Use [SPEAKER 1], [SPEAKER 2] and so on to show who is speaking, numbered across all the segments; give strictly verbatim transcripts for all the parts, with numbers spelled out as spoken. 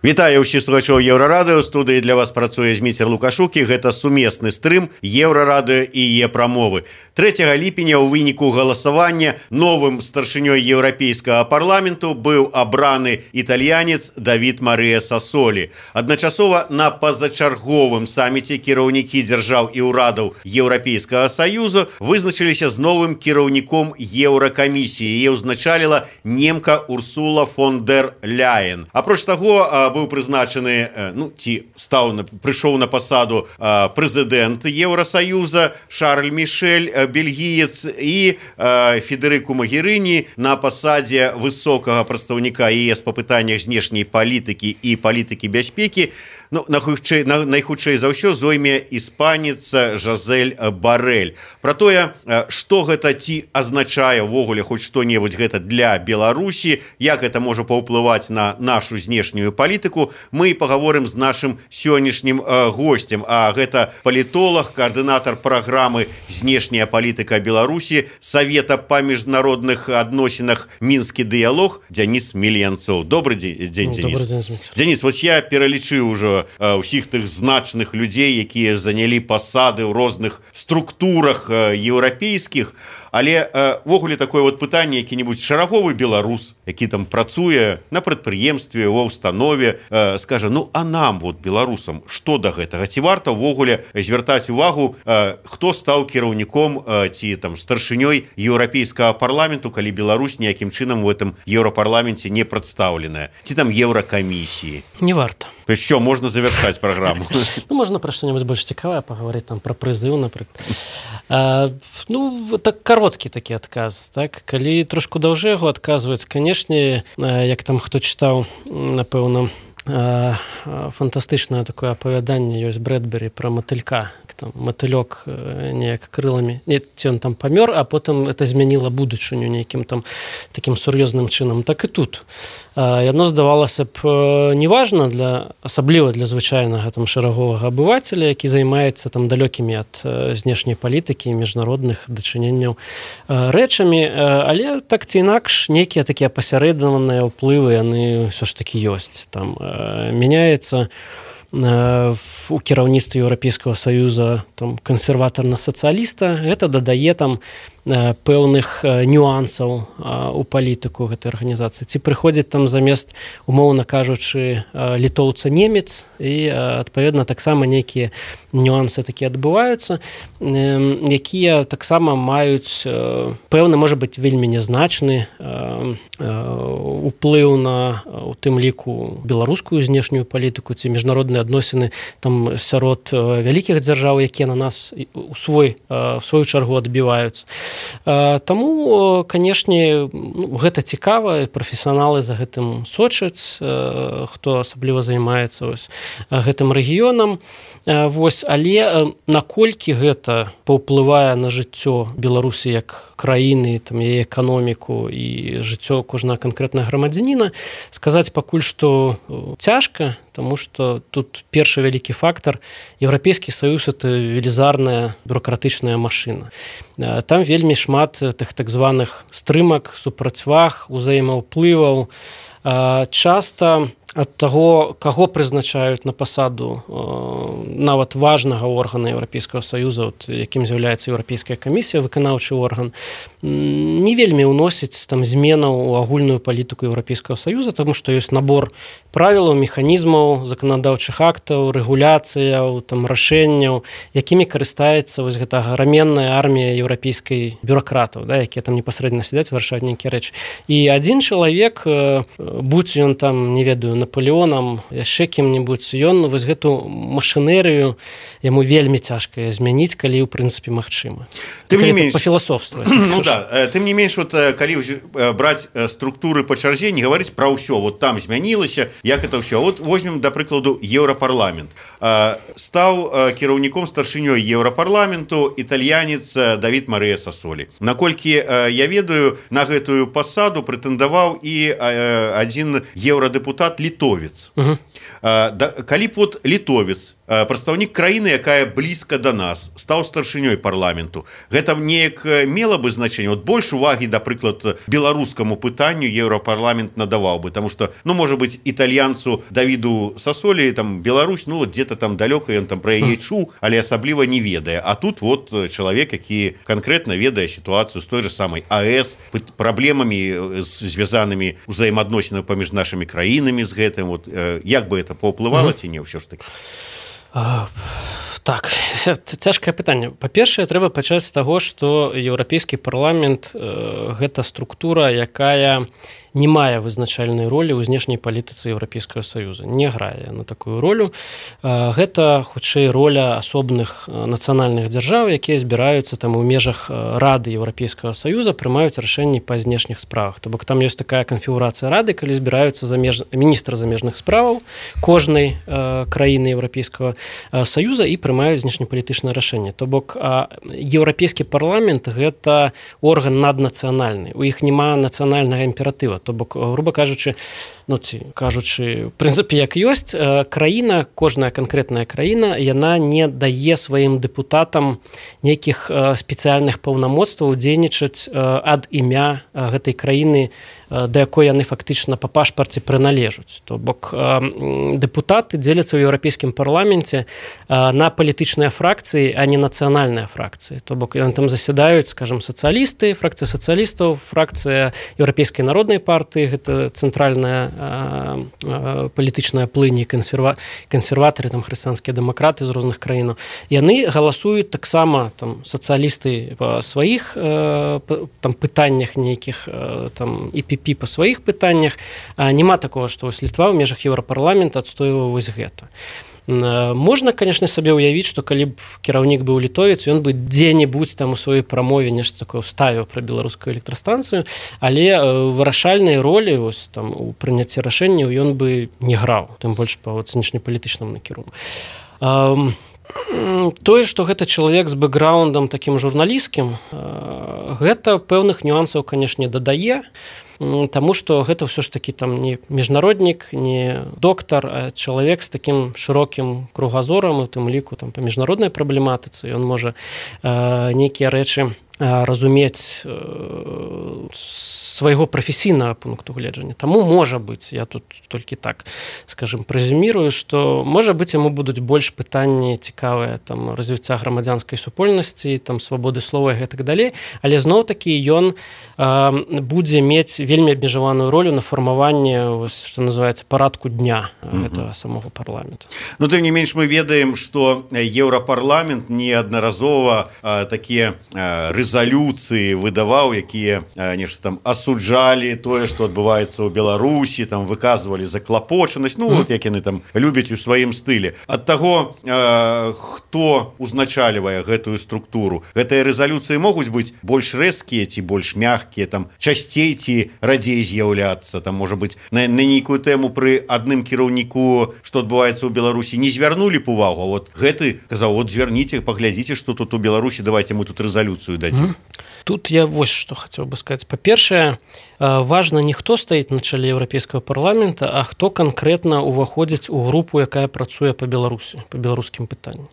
[SPEAKER 1] Вітаю ўсіх слухачоў Еўрарадыё. Студыі для вас працуе Зміцер Лукашук, і гэта сумесны стрым Еўрарадыё і Е-прамовы. трэцяга ліпеня ў выніку галасавання новым старшынёй Еўрапейскага парламенту быў абраны італьянец Давід Марыя Сасолі. Адначасова на пазачарговым саміце кіраўнікі дзяржаў і ўрадаў Еўрапейскага Саюзу вызначыліся з новым кіраўніком Еўракамісіі. Яе ўзначаліла немка Урсула фон дер Ляйен. Апроч таго, быў прызначаны, ну, ці стаў, прыйшоў на пасаду прэзідэнт Еўрасаюза Шарль Мішель, бельгіец, і Федэрыку Магерыні на пасадзе высокага прадстаўніка ЕС па пытаннях знешняй палітыкі і палітыкі бяспекі. Ну, найхутчэй, на, найхутчэй за ўсё зойме іспанец Жазель Барэль. Пра тое, што гэта ці азначае ўвогуле хоць што-небудзь гэта для Беларусі, як гэта можа паўплываць на нашу знешнюю палітыку, мы пагаворым з нашым сённяшнім госцем. А гэта палітолог, каардынатар праграмы «Знешняя палітыка Беларусі» Савета па міжнародных адносінах «Мінскі дыялог» Дзяніс Мільянцоў. Добры дзень, Дзяніс.
[SPEAKER 2] Добры дзень,
[SPEAKER 1] Дзяніс, вось я пералічыў ужо ўсіх тых значных людзей, якія занялі пасады ў розных структурах еўрапейскіх, але ввогуле такое вот пытанне, які-небудзь шараговы беларус, які там працуе на прадпрыемстве, ва ўстанове, скажа, ну а нам, вот беларусам, што да гэтага? Ці варта ўвогуле звяртаць увагу, хто стаў кіраўніком ці там старшынёй Еўрапейскага парламенту, калі Беларусь ніякім чынам у гэтым Еўрапарламенце не прадстаўленая? Ці там Еўракамісіі?
[SPEAKER 2] Не варта.
[SPEAKER 1] То есть що, можна завяршаць праграму?
[SPEAKER 2] Ну, можна пра што-небудзь больш цікавае пагаварыць, там пра прызыў, напрыклад. А, ну, так кароткі такі адказ, так? Калі трошку даўжэй яго адказваць, канешне, як там хто чытаў, напэўна, фантастычнае такое апавяданне ёсць Брэдбері пра матылька. Там матылёк неяк крыламі, не, ці он там памёр, а потым это змяніла будучыню нейкім там такім сур'ёзным чынам. Так і тут. Яно здавалася б неважна, для, асабліва для звычайнага там шэраговага абывацеля, які займаецца там далёкімі ад знешняй палітыкі і міжнародных дачыненняў рэчамі, але так ці інакш нейкія такія пасярэдаваныя ўплывы яны ўсё ж такі ёсць. Там мяняецца у кіраўніцтве Еўрапейскага Саюза там кансерватарна-сацыяліста, гэта дадае там пэўных нюансаў у палітыку гэтай арганізацыі. Ці прыходзіць там замест, умоўна кажучы, літоўца немец, і адпаведна таксама нейкія нюансы такія адбываюцца, якія таксама маюць пэўны, можа быць, вельмі нязначны уплыў на, у тым ліку, беларускую знешнюю палітыку ці міжнародныя адносіны там сярод вялікіх дзяржаў, якія на нас у свой, у сваю чаргу адбіваюцца. Таму, канешне, ну, гэта цікава, прафесіяналы за гэтым сочаць, хто асабліва займаецца вось гэтым рэгіёнам. Вось, але наколькі гэта паўплывае на жыццё Беларусі як краіны, там, яе эканоміку і жыццё кожнага канкрэтнага грамадзяніна, сказаць пакуль што цяжка, таму што тут першы вялікі фактар. Еўрапейскі Саюз – это велізарная бюрократычная машына. Там вельмі шмат тых так званых стрымак, супрацьваг, узаемаўплываў. Часта ад таго, каго прызначаюць на пасаду нават важнага органа Еўрапейскага Саюза, от, якім з'яўляецца Еўрапейская камісія, выканаўчы орган, не вельмі ўносіць там зменаў у агульную палітыку Еўрапейскага Саюза, таму што ёсць набор правілаў, механізмаў, заканадаўчых актаў, рэгуляцыяў, там рашэнняў, якімі карыстаецца вось гэта аграменная армія еўрапейскай бюракратаў, да, якія там непасрэдна сядзяць, вырашаюць нейкія рэчы. І адзін чалавек, будь ён там, не ведаю, Наполеонам, яшчэ кім-небудзь, ён вось гэту машынерыю яму вельмі цяжка змяніць, калі ў прынцыпе магчыма.
[SPEAKER 1] Тым не менш,
[SPEAKER 2] па філасофству.
[SPEAKER 1] Ну да, тым не менш, вот калі браць структуры па чарзе, не гаварыць пра ўсё, вот там змянілася, як это ўсё. Вот возьмем, да прыкладу, Еўрапарламент. Стаў кіраўніком старшынёй Еўрапарламенту італьянец Давід Марыя Сасолі. Наколькі я ведаю, на гэтую пасаду прэтэндаваў і адзін еўрадэпутат Літоўскі, літовец.
[SPEAKER 2] Угу.
[SPEAKER 1] Да, калі б вот літовец, прадстаўнік краіны, якая блізка да нас, стаў старшынёй парламенту, гэта неяк мела бы значэнне. Вот больш увагі, да прыклад, беларускаму пытанню Еўрапарламент надаваў бы, потому что, ну, можа быць, італьянцу Давіду Сасолі, там, Беларусь, ну, вот где-то там далёка, ён там пра яе чуў, але асабліва не ведае. А тут вот чалавек, які канкрэтна ведае сітуацыю з той же самай АЭС, праблемамі, звязанымі ўзаемаадносінамі паміж нашымі краінамі з гэтым. Вот, як бы это паўплывала ці не ўсё ж таки?
[SPEAKER 2] А, так, цяжкае пытанне. Па-першае, трэба пачаць з таго, што еўрапейскі парламент э, гэта структура, якая не мае вызначальнай ролі ў знешняй палітыцы Еўрапейскага Саюза, не грае на такую ролю. Гэта, хутчэй, роля асобных нацыянальных дзяржаў, якія збіраюцца там у межах Рады Еўрапейскага Саюза, прымаюць рашэнні па знешніх справах. То бок там ёсць такая канфігурацыя Рады, калі збіраюцца замеж... міністр замежных справаў кожнай э, краіны Еўрапейскага Саюза і прымаюць знешнепалітычнае рашэнне. То бок еўрапейскі парламент гэта орган наднацыянальны. У іх няма нацыянальнага імператыва. То бок, груба кажучы, ну, ці, кажучы, в прынцыпе, як ёсць, краіна, кожная канкрэтная краіна, яна не дае сваім дэпутатам нейкіх спецыяльных паўнамоцтваў дзейнічаць ад імя гэтай краіны, да якой яны фактычна па пашпарце прыналежаць. То бок дэпутаты дзеляцца ў еўрапейскім парламенце на палітычныя фракцыі, а не нацыянальныя фракцыі. То бок яны там засядаюць, скажам, сацыялісты, фракцыя сацыялістаў, фракцыя еўрапейскай народнай партыі, гэта цэнтральная палітычная плынь, кансерва... кансерватары, там хрысціянскія дэмакраты з розных краінаў. Яны галасуюць таксама там сацыялісты па сваіх там пытаннях нейкіх там і пі пі па сваіх пытаннях. Няма такого, што вось Літва ў межах Еўрапарламента адстойвае вось гэта. Можна, конечно, сабе ўявіць, што калі б кіраўнік быў літовец, ён бы дзе-небудзь там у сваёй прамове нешта такое ставіў пра беларускую электрастанцыю, але вырашальнай ролі вось там у прыняцці рашэнняў ён бы не граў, тым больш па знешнепалітычнаму накірунку. Тое, што гэта чалавек з бэкграўндам такім журналісцкім, гэта пэўных нюансаў, канешне, дадае, таму што гэта ўсё ж такі там не міжнароднік, не доктар, а чалавек з такім шырокім кругазорам, у тым ліку там па міжнароднай праблематыцы. Ён можа э, нейкія рэчы э, разумець э, свайго прафесійнага пункту гледжання. Таму можа быць, я тут толькі так, скажем, прэзюмірую, што можа быць яму будуць больш пытанні цікавыя там развіцця грамадзянскай супольнасці, там свабоды слова і гэтак далей, але зноў-такі ён э, будзе мець вельмі абмежаваную ролю на фармаванне, што называецца, парадку дня гэтага самого парламента.
[SPEAKER 1] Ну, тым не менш, мы ведаем, што Еўрапарламент неаднаразова э, такія э, рэзалюцыі выдаваў, якія э, нешта там асуджалі тое, што адбываецца ў Беларусі, там выказвалі заклапочанасць, ну, mm. вот як яны там любяць у сваім стылі. Ад таго, э, хто узначальвае гэтую структуру, гэтыя рэзалюцыі могуць быць больш рэзкія ці больш мяккія, там часцей ці радзей з'яўляцца, там, можа быць, на, на нейкую тэму пры адным кіраўніку, што адбываецца ў Беларусі, не звярнулі б увагу. Вот гэты казаў, вот звярніце, паглядзіце, што тут у Беларусі, давайте мы тут рэзалюцыю дадзім. Mm.
[SPEAKER 2] Тут я вось што хацеў бы сказаць. Па-першае, важна не хто стаіць на чале еўрапейскага парламента, а хто канкрэтна ўваходзіць у групу, якая працуе па Беларусі, па беларускім пытанні.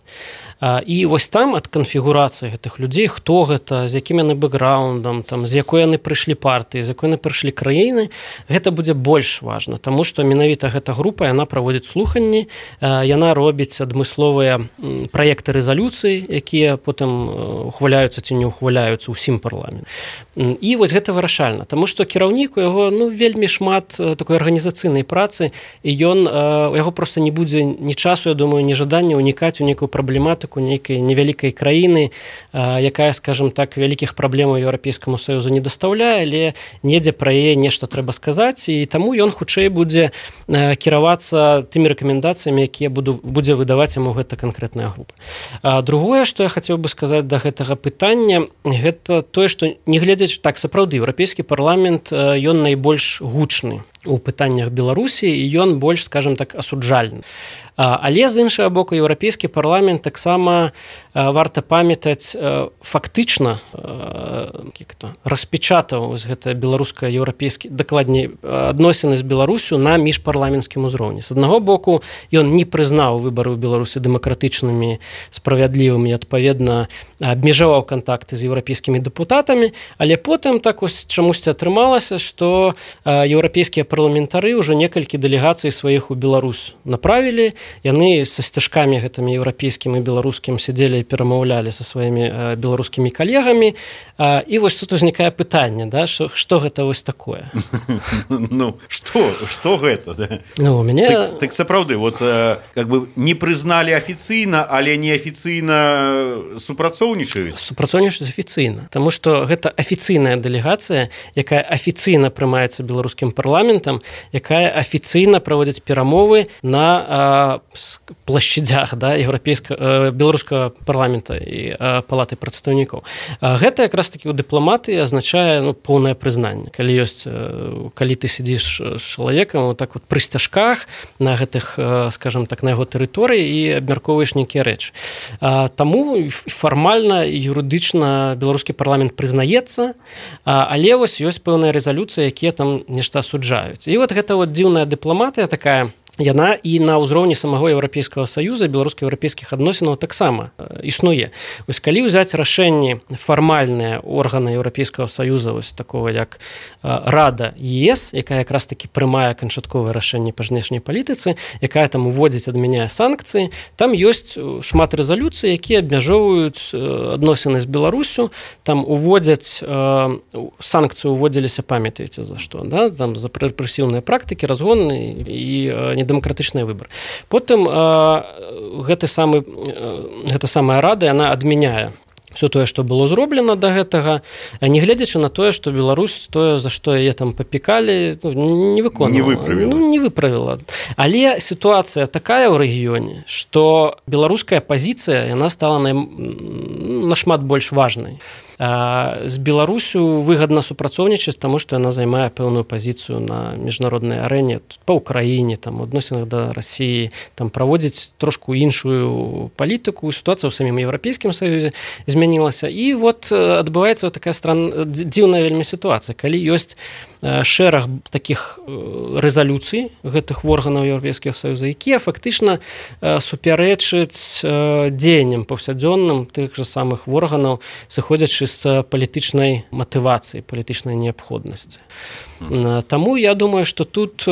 [SPEAKER 2] І вось там ад канфігурацыі гэтых людзей, хто гэта, з якім яны бэкграўндам, там, з якой яны прыйшлі партыі, з якой яны прыйшлі краіны, гэта будзе больш важна, таму што менавіта гэта група, яна праводзіць слуханні, яна робіць адмысловыя праекты рэзалюцыі, якія потым ухваляюцца ці не ухваляюцца ўсім парламент. І вось гэта вырашальна, таму што кіраўнік у яго ну, вельмі шмат такой арганізацыйнай працы, і ён, у яго проста не будзе ні часу, я думаю, ні жадання ўнікаць у нейкую праблематыку нейкай невялікай краіны, якая, скажем так, вялікіх праблемаў Еўрапейскаму Саюзу не дастаўляе, але недзе пра яе нешта трэба сказаць, і таму ён хутчэй будзе кіравацца тымі рэкамендацыямі, якія буду, будзе выдаваць яму гэта канкрэтная група. Другое, што я хацеў бы сказаць да гэтага пытання, гэта тое, што не глядзяць так, сапраўды, еўрапейскі парламент, ён найбольш гучны у пытаннях Беларусі, і ён больш, скажем так, асуджальны. Але з іншага боку, еўрапейскі парламент таксама варта памятаць фактычна распечатаў гэта беларуска-еўрапейскі, дакладней, адносіны з Беларусю на міжпарламенцкім узроўні. З аднаго боку, ён не прызнаў выбары ў Беларусі дэмакратычнымі, справядлівымі, адпаведна абмежаваў кантакты з еўрапейскімі дэпутатамі, але потым так вось чамусьці атрымалася, што еўрапейскія парламентары ўжо некалькі дэлегацый сваіх у Беларусь направілі. Яны са сцяжкамі гэтымі еўрапейскім і беларускім сядзелі і перамаўлялі са сваімі беларускімі калегамі. І вось тут узнікае пытанне, да, што, што гэта вось такое?
[SPEAKER 1] Ну, што, што гэта?
[SPEAKER 2] Ну, у мяне...
[SPEAKER 1] Так, так сапраўды, вот, как бы не прызналі афіцыйна, але неафіцыйна супрацоўнічаюць?
[SPEAKER 2] Супрацоўнічаюць афіцыйна, таму што гэта афіцыйная дэлегацыя, якая афіцыйна прымаецца беларускім парламентам, якая афіцыйна праводзіць перамовы на плашчадзях, да, еўрапейскага беларускага парламента і палаты прадстаўнікоў. Гэта якраз такі ў дыпламатыі азначае, ну, поўнае прызнанне. Калі ёсць, калі ты сядзіш з чалавекам вот так вот пры сцяжках на гэтых, скажем так, на яго тэрыторыі і абмяркоўваеш нейкія рэчы. Таму фармальна і юрыдычна беларускі парламент прызнаецца, але вось ёсць пэўныя рэзалюцыі, якія там нешта асуджаюць. І вот гэта вот дзіўная дыпламатыя такая, яна і на ўзроўні самого Еўрапейскага Саюза, беларуска-еўрапейскіх адносінаў таксама існуе. Вось калі ўзяць рашэнні фармальныя органы Еўрапейскага Саюза, вось такого як Рада ЕС, якая якраз таки прымае канчатковае рашэнне па знешняй палітыцы, якая там уводзіць, адмяняе санкцыі, там ёсць шмат рэзалюцый, якія абмяжоўваюць адносіны з Беларусю, там уводзяць санкцыі уводзіліся, памятаеце за што, да? Там за рэпрэсіўныя практыкі, разгоны і недэмакратычныя выбары. Потым гэты самы, гэта самая Рада, яна адмяняе все тое, што было зроблена да гэтага, не гледзячы на тое, што Беларусь тое, за што яе там папікалі, ну, не выконала.
[SPEAKER 1] Не выправіла.
[SPEAKER 2] Ну, не выправіла. Але сітуацыя такая ў рэгіёне, што беларуская пазіцыя, яна стала на, нашмат больш важнай. З Беларусю выгадна супрацоўнічаць, таму што яна займае пэўную пазіцыю на міжнароднай арэне па ўкраіне, там, у адносінах да Расіі, там праводзіць трошку іншую палітыку, сітуацыя ў самім Еўрапейскім Саюзе змянілася. І вот адбываецца вот такая стран... дзіўная вельмі сітуацыя, калі ёсць шэраг такіх рэзалюцый гэтых органаў Еўрапейскага Саюза, якія фактычна супярэчаць дзеянням паўсядзённым тых жа самых органаў, сыходзячы з палітычнай матывацыі, палітычнай неабходнасці. Таму я думаю, што тут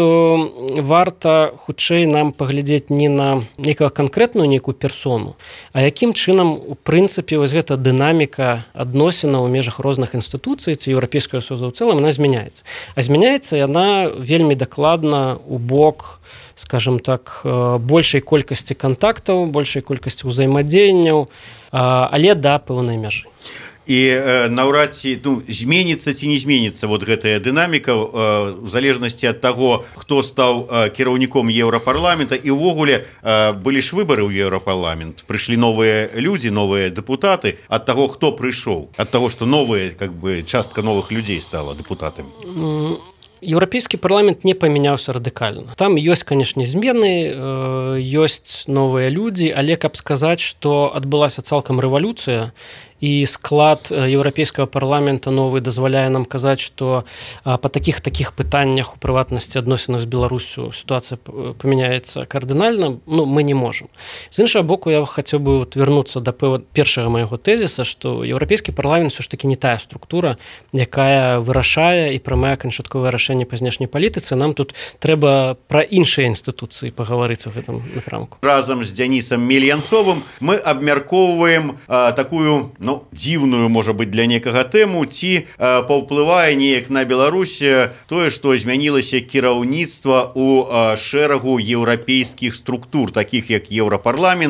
[SPEAKER 2] варта хутчэй нам паглядзець не на некага канкрэтную нейкую персону, а якім чынам, у прынцыпе, вось гэта дынаміка адносінаў у межах розных інстытуцый ці Еўрапейскага Саюза ў цэлым, яна змяняецца. А змяняецца яна вельмі дакладна ў бок, скажем так, большай колькасці кантактаў, большай колькасці ўзаемадзеянняў, але да пэўнай мяжы.
[SPEAKER 1] І э, наўрад ці, ну, зменіцца ці не зменіцца вот гэтая дынаміка э, в залежнасці ад таго, хто стаў э, кіраўніком Еўрапарламента, і ўвогуле э, былі ж выбары ў Еўрапарламент, прыйшлі новыя людзі, новыя дэпутаты, ад таго, хто прыйшоў, ад таго, што новыя, как бы, частка новых людзей стала дэпутатамі.
[SPEAKER 2] Еўрапейскі парламент не памяняўся радыкальна. Там ёсць, канешне, змены, ёсць новыя людзі, але каб сказаць, што адбылася цалкам рэвалюцыя, і склад еўрапейскага парламента новы дазваляе нам казаць, што па такіх такіх пытаннях, у прыватнасці адносінах з Беларусю, сітуацыя памяняецца кардынальна, ну, мы не можам. З іншага боку, я хацеў бы вярнуцца да першага майго тэзіса, што еўрапейскі парламент все ж таки не тая структура, якая вырашае і прымае канчатковае рашэнне па знешняй палітыцы. Нам тут трэба пра іншыя інстытуцыі пагаварыць у гэтым напрамку.
[SPEAKER 1] Разам з Дзянісам Мельянцовым мы абмяркоўваем а, такую, ну, дзіўную, можа быць, для некага тэму, ці а, паўплывае неяк на Беларусь тое, што змянілася кіраўніцтва ў а, шэрагу еўрапейскіх структур, такіх як Еўрапарламент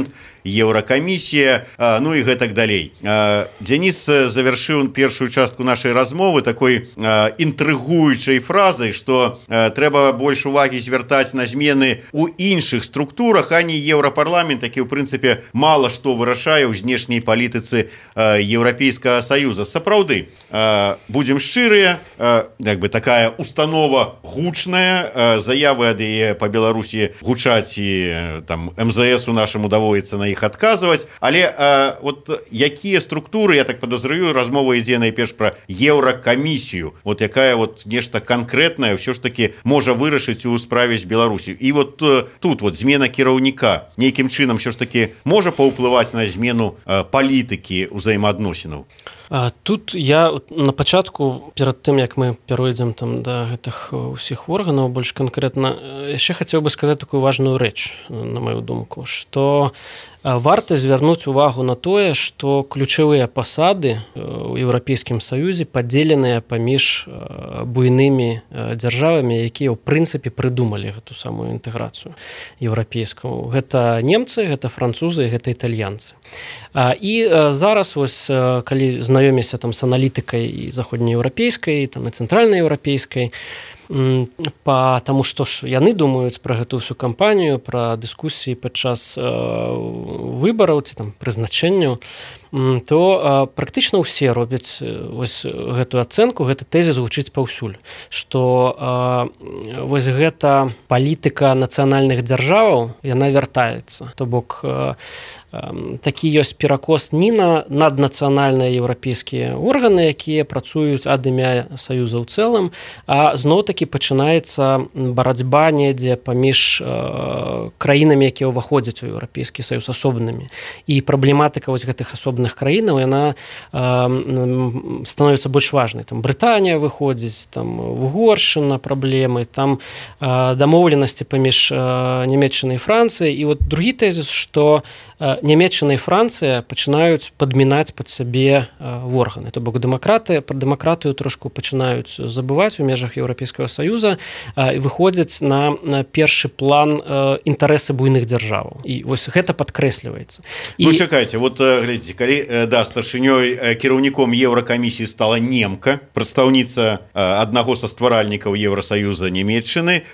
[SPEAKER 1] Еўракамісія, ну і гэтак далей. Дзяніс завяршыў першую частку нашай размовы такой інтрыгуючай фразай, што трэба больш увагі звяртаць на змены ў іншых структурах, а не Еўрапарламент, які ў прынцыпе мала што вырашае ў знешняй палітыцы Еўрапейскага Саюза. Сапраўды, будзем шчырыя, як бы такая установа гучная, заявы ад яе па Беларусі гучаць і там эм зэ эс у нашаму даводіцца на іх адказваць, але вот якія структуры, я так падазраю, размова ідзе найперш пра Еўракамісію, вот якая вот нешта канкрэтнае ўсё ж таки можа вырашыць у справе з Беларусю. І вот тут вот змена кіраўніка нейкім чынам ўсё ж таки можа паўплываць на змену палітыкі ўзаемаадносінаў.
[SPEAKER 2] Тут я на пачатку, перад тым як мы перайдзем там да гэтых усіх органаў больш канкрэтна, яшчэ хацеў бы сказаць такую важную рэч, на маю думку, што варта звярнуць увагу на тое, што ключавыя пасады ў Еўрапейскім Саюзе падзеленыя паміж буйнымі дзяржавамі, якія ў прынцыпе прыдумалі гэту самую інтэграцыю еўрапейскую. Гэта немцы, гэта французы, гэта італьянцы. І зараз вось калі знаёміся там з аналітыкай і заходнееўрапейскай, там і цэнтральнаеўрапейскай, па таму што ж яны думаюць пра гэту ўсю кампанію, пра дыскусіі падчас выбараў ці там прызначэнняў, то практычна ўсе робяць вось гэтую ацэнку, гэты тэзіс гучыць паўсюль, што вось гэта палітыка нацыянальных дзяржаваў, яна вяртаецца. То бок такі ёсць перакос не на наднацыянальныя еўрапейскія органы, якія працуюць ад імя Саюза ў цэлым, а зноў-такі пачынаецца барацьба недзе паміж краінамі, якія ўваходзяць у Еўрапейскі Саюз асобнымі. І праблематыка вось гэтых асобных краінаў, яна становіцца больш важнай. Там Брытанія выходзіць, там Угоршчына праблемы, там дамоўленасці паміж Нямецчынай і Францыяй. І вот другі тэзіс, што Нямецчына і Францыя пачынаюць падмінаць пад сябе органы. То бок дэмакраты, пра дэмакратыю трошку пачынаюць забываць у межах Еўрапейскага Саюза і выходзяць на, на першы план інтарэсы буйных дзяржаваў. І вось гэта падкрэсліваецца.
[SPEAKER 1] І... Ну, чакайце, вот глядзіце, калі да, старшынёй кіраўніком Еўракамісіі стала немка, прадстаўніца аднаго са стваральнікаў Еўрасаюза Нямецчыны,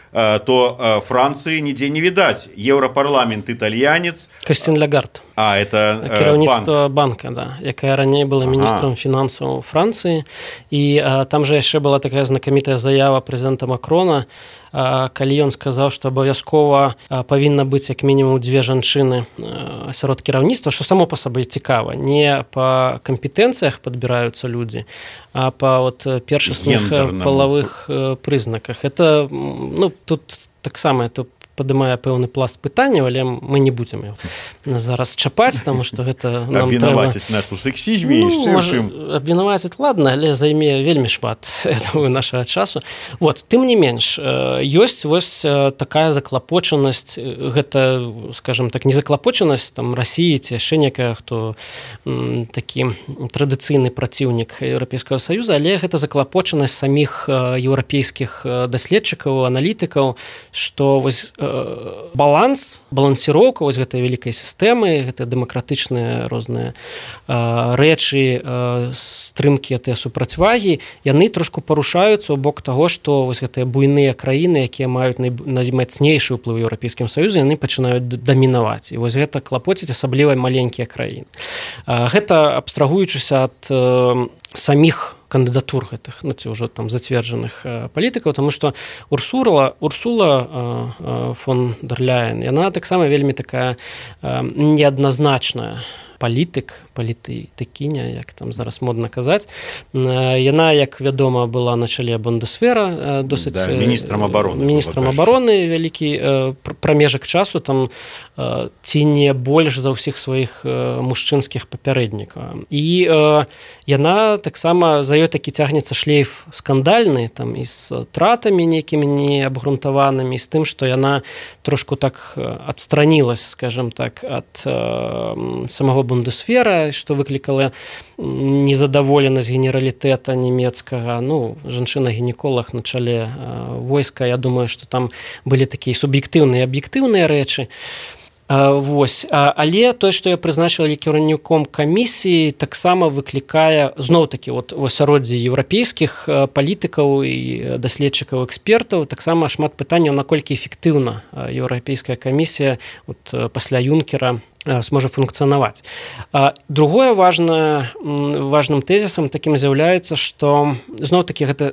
[SPEAKER 1] то Францыі нідзе не відаць. Еўрапарламент італьянец.
[SPEAKER 2] Кристин Лагард.
[SPEAKER 1] А, это э,
[SPEAKER 2] кіраўніцтва
[SPEAKER 1] банк.
[SPEAKER 2] банка, да, якая раней была міністрам ага. фінансаў Францыі. І а, там жа яшчэ была такая знакамітая заява прэзідэнта Макрона, а, калі ён сказаў, што абавязкова а, павінна быць як мінімум две жанчыны а, сярод кіраўніцтва, што само па сабе цікава. Не па кампетэнцыях падбіраюцца людзі, а па вот першасных палавых прызнаках. Это, ну, тут таксама это падымае пэўны пласт пытанняў, але мы не будзем яго зараз чапаць, таму што гэта нам трэба...
[SPEAKER 1] Абвінаваціць нас у сексізме і
[SPEAKER 2] ну, абвінаваціць, ладно, але займе вельмі шмат нашага часу. Вот, тым не менш, ёсць вось такая заклапочанасць, гэта, скажем так, не заклапочанасць там Расіі ці яшчэ некая, хто такі традыцыйны праціўнік Еўрапейскага Саюза, але гэта заклапочанасць саміх еўрапейскіх даследчыкаў, аналітыкаў, што вось баланс, балансіроўка вось гэтай вялікай сістэмы, гэтыя дэмакратычныя розныя э, рэчы, э, стрымкі, гэтыя супрацьвагі, яны трошку парушаюцца ў бок таго, што вось гэтыя буйныя краіны, якія маюць наймацнейшы ўплыў у Еўрапейскім Саюзе, яны пачынаюць дамінаваць. І вось гэта клапоціць асабліва маленькія краіны. Э, гэта абстрагуючыся ад э, саміх кандыдатур гэтых, ну, ці ўжо там зацверджаных э, палітыкаў, таму што Урсула, Урсула э, э, фон дер Ляйен, яна таксама вельмі такая э, неадназначная палітык, палітыкіня, як там зараз модна казаць. Яна, як вядома, была на чале Бундесвера, досыць
[SPEAKER 1] да, міністрам абароны.
[SPEAKER 2] Міністрам абароны вялікі прамежак часу, там ці не больш за ўсіх сваіх мужчынскіх папярэднікаў. І яна таксама, за ёй такі цягнецца шлейф скандальны, там і з тратамі нейкімі неабгрунтаванымі, з тым, што яна трошку так адстранілась, скажем так, ад самого Бундесвера, што выклікала незадаволенасць генералітэта нямецкага. Ну, жанчына-гінеколог на чале войска, я думаю, што там былі такія суб'ектыўныя і аб'ектыўныя рэчы. Вось. Але тое, што я прызначыла кіраўніком камісіі, таксама выклікае зноў-такі вот у асяроддзі еўрапейскіх палітыкаў і даследчыкаў, экспертаў таксама шмат пытанняў, наколькі эфектыўна еўрапейская камісія вот, пасля Юнкера сможа функцыянаваць. Другое важна, важным тэзісам такім з'яўляецца, што зноў-такі гэта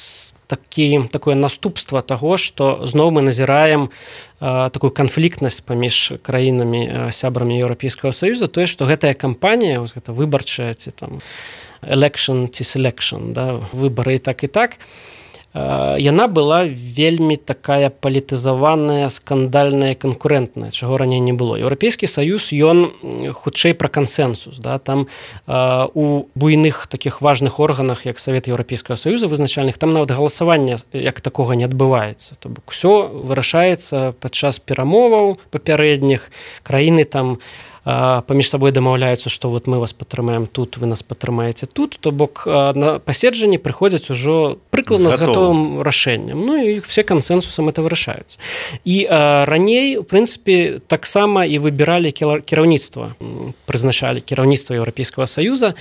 [SPEAKER 2] такі, такое наступства таго, што зноў мы назіраем а, такую канфліктнасць паміж краінамі сябрамі Еўрапейскага Саюза, тое, што гэтая кампанія, гэта выбарчая ці там election ці selection, да, выбары і так і так, яна была вельмі такая палітызаваная, скандальная, канкурэнтная, чаго раней не было. Еўрапейскі саюз, ён хутчэй пра кансэнсус. Да? Там э, у буйных такіх важных органах, як Савет Еўрапейскага Саюза вызначальных, там нават галасавання як такога не адбываецца. То бок усё вырашаецца падчас перамоваў папярэдніх, краіны там паміж сабой дамаўляюцца, што вот мы вас падтрымаем тут, вы нас падтрымаеце тут, то бок на паседжанні прыходзяць ужо прыкладна з гатовым рашэннем. Ну і все кансэнсусам это вырашаюць. І а, раней, у прынцыпе, таксама і выбіралі кіраўніцтва, прызначалі кіраўніцтва Еўрапейскага Саюза.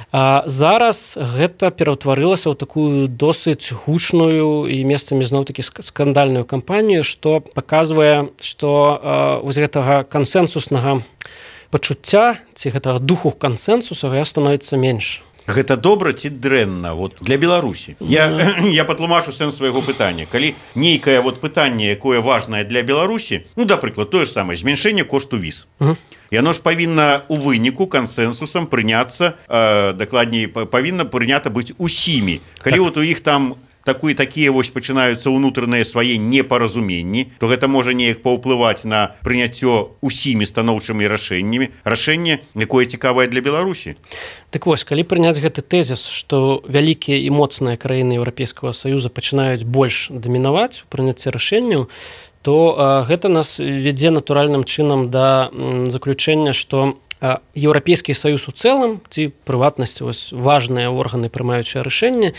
[SPEAKER 2] А зараз гэта пераўтварылася ў такую досыць гучную і месцамі зноў-такі скандальную кампанію, што паказвае, што а, вось гэтага кансэнсуснага пачуцця ці гэтага духу кансэнсуса становіцца менш.
[SPEAKER 1] Гэта добра ці дрэнна вот для Беларусі? Я, я патлумачу сэнс свайго пытання. Калі нейкае вот пытанне, якое важнае для Беларусі, ну, да прыклад, тое ж самае, змяншэнне кошту віз. Uh-huh. Яно ж павінна ў выніку кансэнсусам прыняцца, э, дакладней, павінна прынята быць усімі. Калі так. Вот у іх там такую такія вось пачынаюцца ўнутраныя свае непаразуменні, то гэта можа неяк паўплываць на прыняццё усімі станоўчымі рашэннямі, рашэнне, якое цікавае для Беларусі.
[SPEAKER 2] Так вось, калі прыняць гэты тэзіс, што вялікія і моцныя краіны Еўрапейскага Саюза пачынаюць больш дамінаваць у прыняцці рашэнняў, то а, гэта нас вядзе натуральным чынам да м, заключэння, што Еўрапейскі саюз у цэлым, ці прыватнасці вось важныя органы прымаючыя рашэнні,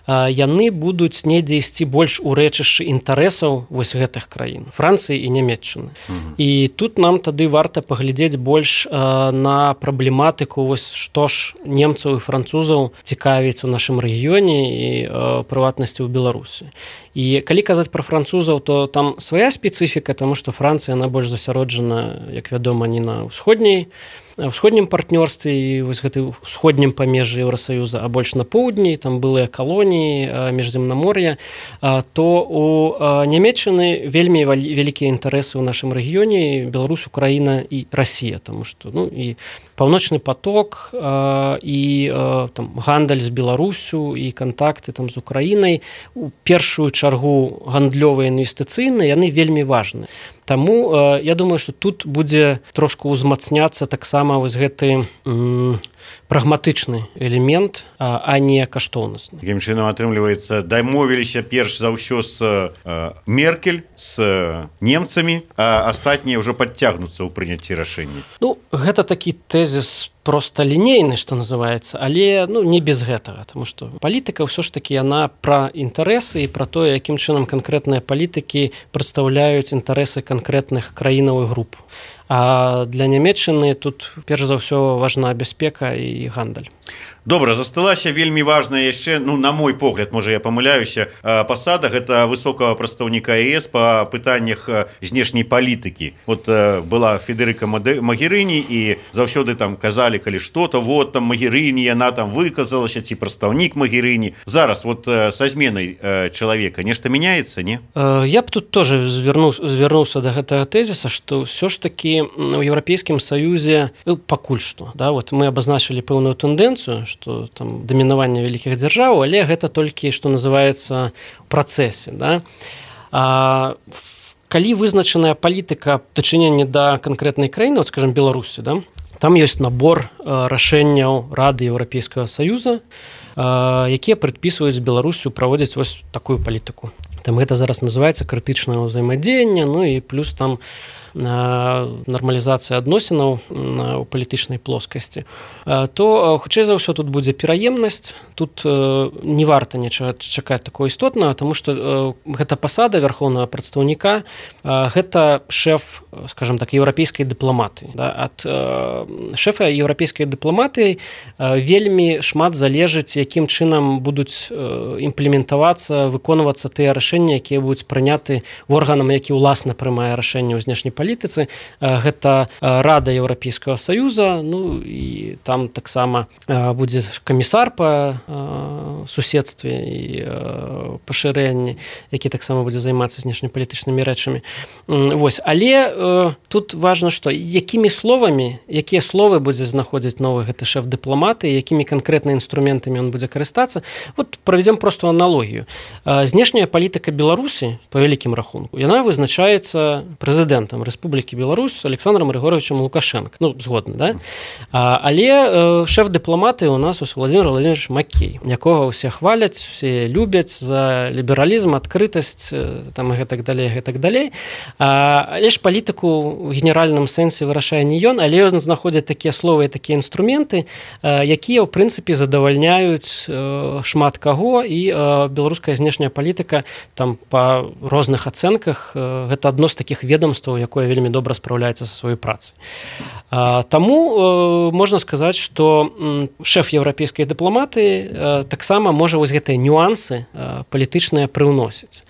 [SPEAKER 2] яны будуць недзе ісці больш у рэчышчы інтарэсаў вось гэтых краін, Францыі і Нямецчыны. Mm-hmm. І тут нам тады варта паглядзець больш на праблематыку, вось што ж немцаў і французаў цікавіць у нашым рэгіёне і прыватнасці ў Беларусі. І калі казаць пра французаў, то там свая спецыфіка, таму што Францыя яна больш засяроджана, як вядома, не на ўсходняй ўсходнім партнёрстве і вось гэты ўсходнім памежжы Еўрасаюза, а больш на поўдні, там былыя калоніі, міжземнамор'я, то у Нямецчыны вельмі вялікія інтарэсы ў нашым рэгіёне, Беларусь, Украіна і Расія, таму што ну і паўночны поток і там гандаль з Беларусю і кантакты там з Украінай у першую чаргу гандлёвыя інвестыцыйныя, яны вельмі важныя. Таму я думаю, што тут будзе трошку ўзмацняцца таксама вось гэты м, прагматычны элемент, а, а не каштоўнасны.
[SPEAKER 1] Такім чынам атрымліваецца, дамовіліся перш за ўсё з э, Меркель, з немцамі, а астатнія ўжо падцягнуцца ў прыняцці рашэння.
[SPEAKER 2] Ну, гэта такі тэзіс проста лінейны, што называецца, але ну, не без гэтага, таму што палітыка ўсё ж такі яна пра інтарэсы і пра тое, якім чынам канкрэтныя палітыкі прадстаўляюць інтарэсы канкрэтных краінаў і груп. А для Нямецчыны тут перш за ўсё важна бяспека і гандаль.
[SPEAKER 1] Добра, засталася вельмі важная яшчэ, ну, на мой погляд, можа, я памыляюся, пасада, гэта высокага прадстаўніка ЕС па пытаннях знешняй палітыкі. Вот была Федерика Магерыні, і заўсёды там казалі, калі што-то, вот там Магерыні, яна там выказалася, ці прадстаўнік Магерыні. Зараз вот са зменай чалавека нешта мяняецца, не?
[SPEAKER 2] Я б тут тоже звярнуўся да гэтага тэзіса, што ўсё ж такі у Еўрапейскім Саюзе пакуль што, да, вот мы абазначылі пэўную тэндэнцыю, што там дамінаванне вялікіх дзяржаў, але гэта толькі, што называецца, у працэсе. Да? А, калі вызначаная палітыка дачынення да канкрэтнай краіны, вот, скажем, Беларусі, да? Там ёсць набор а, рашэнняў Рады Еўрапейскага Саюза, а, якія прадпісваюць Беларусю праводзіць вось такую палітыку. Там гэта зараз называецца крытычнае ўзаемадзеянне, ну і плюс там нармалізацыі адносінаў у палітычнай плоскасці, то хутчэй за ўсё тут будзе пераемнасць. Тут не варта нічога чакаць такого істотнага, тому што гэта пасада вярхоўнага прадстаўніка, гэта шэф, скажем так, еўрапейскай дыпламатыі. Ад шэфа еўрапейскай дыпламатыі вельмі шмат залежыць, якім чынам будуць імплементавацца, выконвацца тыя рашэнні, якія будуць прыняты органам, які ўласна прымае рашэнне ў знешняй палітыцы. Гэта Рада Еўрапейскага Саюза, ну і там таксама будзе камісар па суседстве і пашырэнні, які таксама будзе займацца знешнепалітычнымі рэчамі. Вось. Але тут важна, што якімі словамі, якія словы будзе знаходзіць новы гэты шэф дыпламаты, якімі канкрэтнымі інструментамі ён будзе карыстацца. Вот правядзём простую аналогію. Знешняя палітыка Беларусі, па вялікім рахунку, яна вызначаецца прэзідэнтам Рэспублікі Беларусь Александром Григоровичем Лукашенко. Ну, згодна, да? Але шэф дыпламаты у нас Владимир Владимирович Макей, якога ўсе хваляць, все любяць за лібералізм, адкрытасць, там і гэтак далей, гэтак далей. Але ж палітыку ў генеральным сэнсе вырашае не ён, але ён знаходзіць такія словы і такія інструменты, якія, ў прынцыпе, задавальняюць шмат каго, і беларуская знешняя палітыка там па розных ацэнках гэта адно з такіх ведомстваў, якое вельмі добра спраўляецца са сваёй працай. Таму можна сказаць, што шэф еўрапейскай дыпламатыі таксама можа вось гэтыя нюансы палітычныя прыўносіць.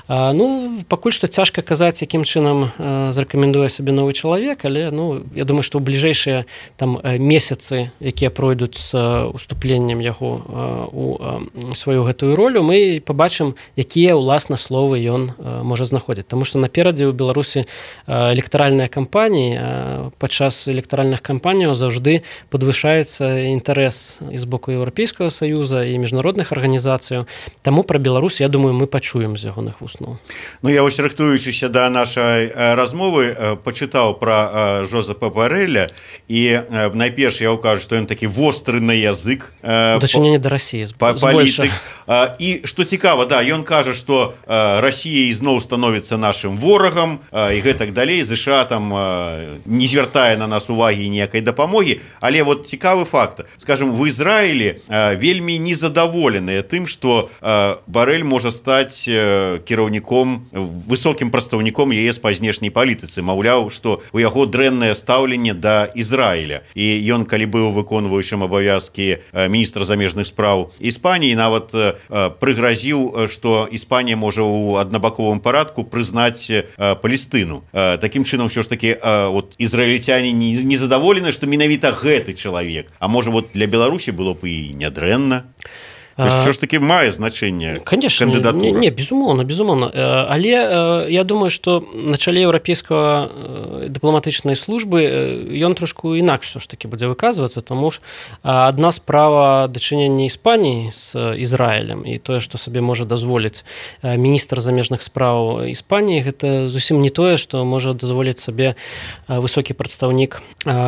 [SPEAKER 2] Ну, пакуль што цяжка казаць, якім чынам зарэкамендуе сабе новы чалавек, але ну, я думаю, што ў бліжэйшыя там месяцы, якія пройдуць з уступленнем яго у сваю гэтую ролю, мы пабачым, якія ўласна словы ён можа знаходзіць. Таму што наперадзе ў Беларусі электаральныя кампаніі, падчас электаральных кампаніяў заўжды падвышаецца інтарэс і з боку Еўрапейскага Саюза і міжнародных арганізацыяў. Таму пра Беларусь, я думаю, мы пачуем з ягоных вуст.
[SPEAKER 1] Ну, я вось рыхтуючыся да нашай размовы пачытаў пра Жозепа Барэля, і найперш я ўкажу, што ён такі востры на язык
[SPEAKER 2] у дачыненні да Расіі
[SPEAKER 1] палітык. І што цікава, да, ён кажа, што Расія ізноў становіцца нашым ворагам і гэтак далей, ЗША там не звяртае на нас увагі ніякай дапамогі, але вот цікавы факт, скажем, в Ізраілі вельмі незадаволеныя тым, што Барэль можа стаць кіраўніком высокім прадстаўніком ЕС па знешняй палітыцы, маўляў, што у яго дрэннае стаўленне да Ізраіля. І ён, калі быў выконваючым абавязкі міністра замежных спраў Іспаніі, нават прыгразіў, што Іспанія можа ў аднабаковым парадку прызнаць Палестыну. Такім чынам, ўсё ж такі, вот, ізраільцяне не задаволены, што менавіта гэты чалавек. А можа, вот, для Беларусі было б і нядрэнна? Що ж таки мае значэнне кандыдатура?
[SPEAKER 2] Не, не, безумоўна, безумоўна. Але я думаю, што на чале еўрапейскага дыпламатычнай службы ён трошку інакш ж таки будзе выказвацца, таму ж адна справа дачынення Іспаніі з Ізраілем і тое, што сабе можа дазволіць міністр замежных спраў Іспаніі, гэта зусім не тое, што можа дазволіць сабе высокі прадстаўнік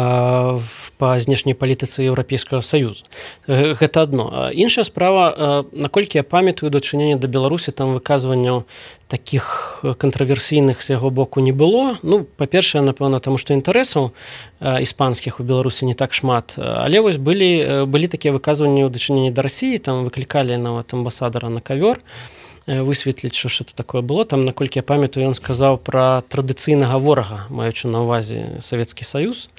[SPEAKER 2] па знешняй палітыцы Еўрапейскага Саюза. Гэта адно. Іншая справа, наколькі я памятаю, дачынення да Беларусі там выказванняў такіх кантраверсійных з яго боку не было. Ну, па-першае, напэўна, таму што інтарэсаў іспанскіх у Беларусі не так шмат, але вось былі, былі такія выказванні ў дачыненні да Расіі, там выклікалі нават амбасадара на кавёр, высветліць, што ж это такое было. Там, наколькі я памятаю, ён сказаў пра традыцыйнага ворага, маючы на ўвазе Савецкі Саюз.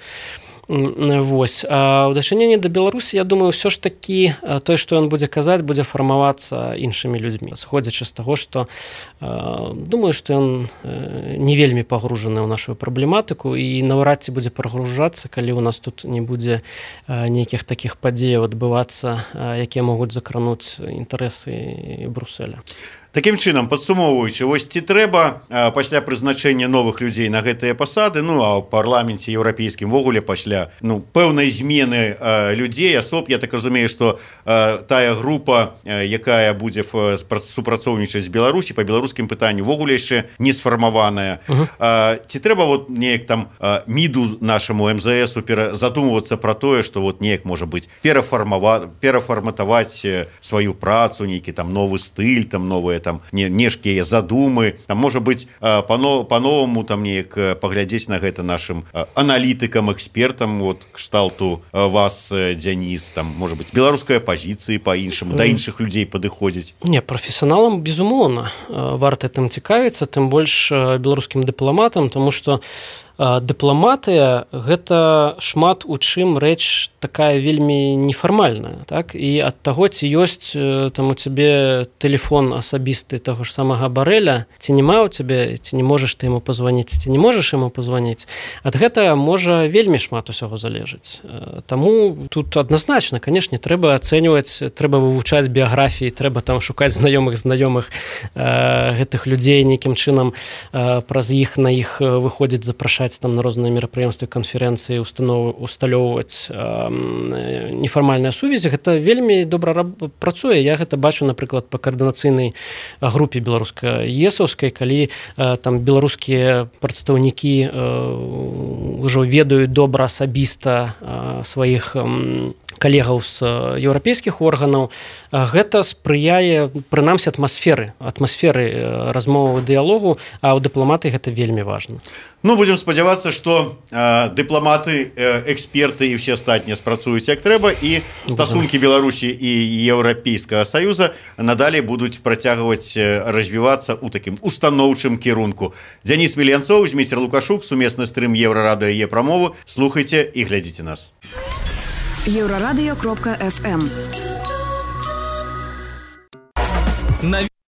[SPEAKER 2] Вось. А ў дачыненні да Беларусі, я думаю, ўсё ж такі тое, што ён будзе казаць, будзе фармавацца іншымі людзьмі. Сходзячы з таго, што думаю, што ён не вельмі пагружаны ў нашу праблематыку і наўрад ці будзе пагружацца, калі ў нас тут не будзе нейкіх такіх падзеяў адбывацца, якія могуць закрануць інтарэсы Брюсселя.
[SPEAKER 1] Такім чынам, падсумоўваючы, вось ці трэба пасля прызначэння новых людзей на гэтыя пасады, ну а ў парламенце еўрапейскім вогуле пасля ну пэўнай змены людзей, асоб, я так разумею, што тая група, якая будзе супрацоўнічаць з Беларусі па беларускім пытанню, вогуле яшчэ не сфармаваная. Uh-huh. Ці трэба вот неяк там МІДу нашаму эм зэ эсу задумвацца пра тое, што вот неяк можа быць перафарматаваць сваю працу, нейкі там новы стыль, там новыя там не, нешкія задумы, там можа быць по-новаму там неяк паглядзець на гэта нашим аналітыкам, экспертам, вот кшталту вас, Дзяніс, там можа быць беларуская пазіцыі па-іншаму, да іншых людзей падыходзіць.
[SPEAKER 2] Не, прафесіяналам безумоўна варта тым цікавіцца, тым больш беларускім дыпламатам, тому што дыпламатыя гэта шмат у чым рэч такая вельмі нефармальная, так? І ад таго, ці ёсць там у цябе тэлефон асабісты таго ж самага Барэля, ці няма ў цябе, ці не можаш ты яму пазваніць, ці не можаш яму пазваніць, ад гэта можа вельмі шмат усяго залежыць. Таму тут адназначна, канешне, трэба ацэньваць, трэба вывучаць біяграфіі, трэба там шукаць знаёмых знаёмых э, гэтых людзей, нейкім чынам э, праз іх на іх выходзіць, запрашаць там на розныя мерапрыемствы, канферэнцыі, усталёўваць э, нефармальныя сувязі. Гэта вельмі добра працуе. Я гэта бачу, напрыклад, па каардынацыйнай групе беларуска-есаўскай, калі э, там беларускія прадстаўнікі э, ўжо ведаюць добра асабіста э, сваіх э, калегаў з еўрапейскіх органаў, гэта спрыяе прынамсі атмасферы, атмасферы размовы, дыялогу, а ў дыпламатыі гэта вельмі важна.
[SPEAKER 1] Ну, будзем спадзявацца, што э, дыпламаты, э, эксперты і ўсе астатнія спрацуюць як трэба, і стасункі Беларусі і Еўрапейскага Саюза надалей будуць працягваць развівацца ў такім устаноўчым кірунку. Дзяніс Міленцоў, Зміцер Лукашук, сумесны стрым Еўрарадыё і Е-прамовы. Слухайце і глядзіце нас.
[SPEAKER 3] Еврорадио.фм